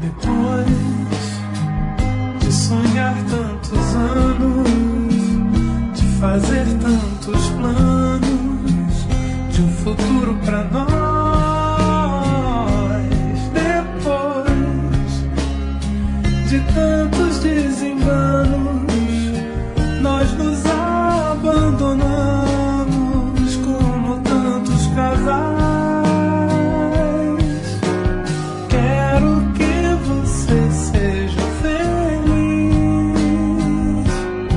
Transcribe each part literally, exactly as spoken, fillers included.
Depois de sonhar tantos anos, de fazer tantos planos, de um futuro pra nós. Depois de tantos desenganos, nós nos abandonamos como tantos casais. Quero que você seja feliz.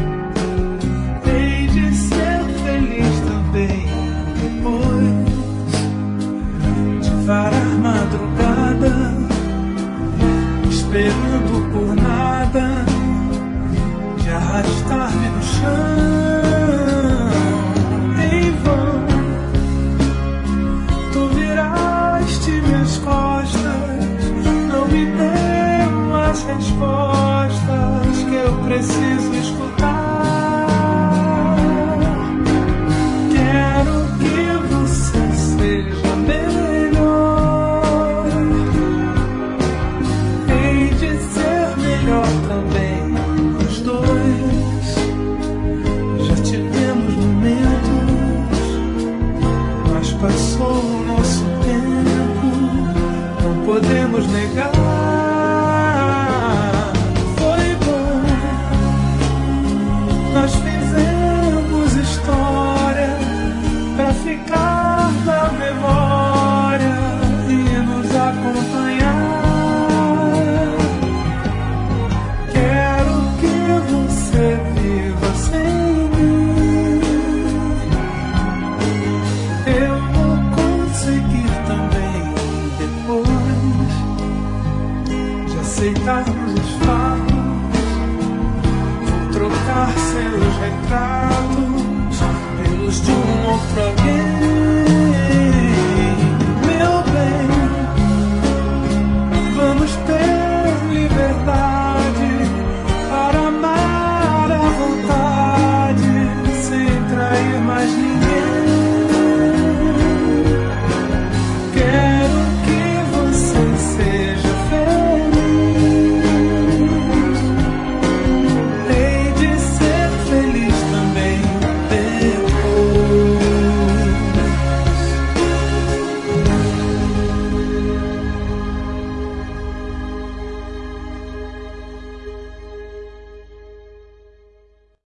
Hei de ser feliz também depois de varar madrugada, esperando por nada, de arrastar-me no chão em vão. Tu viraste minhas costas, não me deu as respostas que eu preciso escutar. Quero que você seja melhor. Hei de ser melhor também. Os dois já tivemos momentos, mas passou o nosso tempo, não podemos negar. Foi bom, nós fizemos história pra ficar na memória e nos acompanhar. Quero que você viva sem mim. Eu vou conseguir também depois de aceitarmos os fatos. Vou trocar seus retratos pelos de um outro alguém.